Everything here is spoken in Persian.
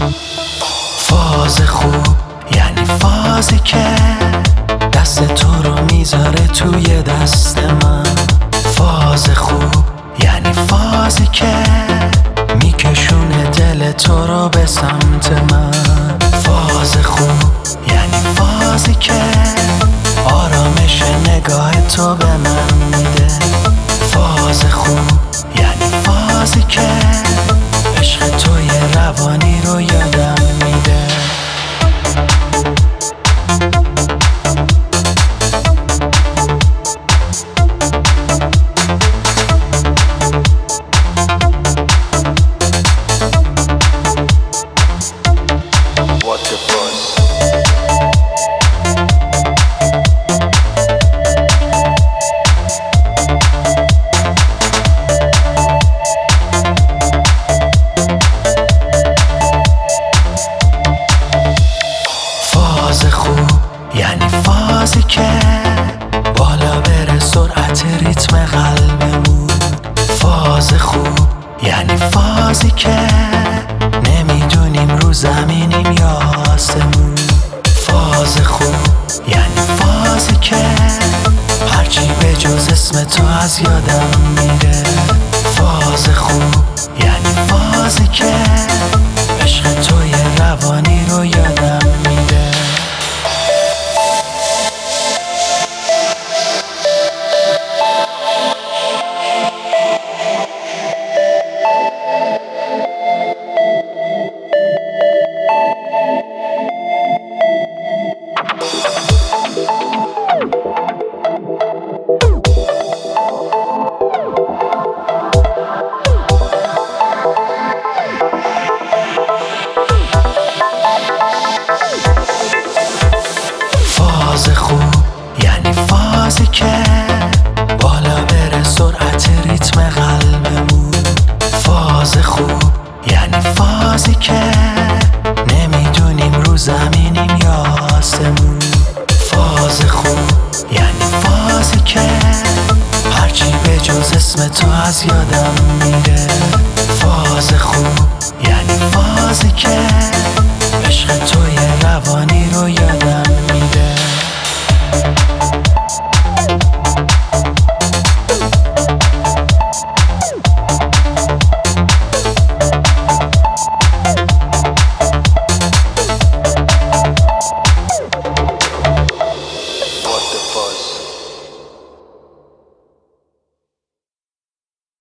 فاز خوب یعنی فازی که دست تو رو میذاره توی دست من. فاز خوب یعنی فازی که میکشونه دل تو رو به سمت من. فاز خوب یعنی فازی که آرامش نگاه تو به من میده. فاز خوب یعنی فازی که عشق توی روانی رو یادم میده. فاز خوب یعنی فازی که بالا بره سرعت ریتم قلبمون. فاز خوب یعنی فازی که نمیدونیم رو زمینیم یا آسمون. فاز خوب یعنی فازی که هرچی به جز اسم تو از یادم میره. فاز خوب یعنی فازی که عشق توی روانی رو یادم میده. فاز خوب یعنی فازی که بالا بره سرعت ریتم قلبمون. فاز خوب یعنی فازی که نمیدونیم رو زمینیم یا آسمون. فاز خوب یعنی فازی که هرچی به جز اسم تو از یادم میره. فاز خوب یعنی فازی که عشق توی روانی رو یادم میده.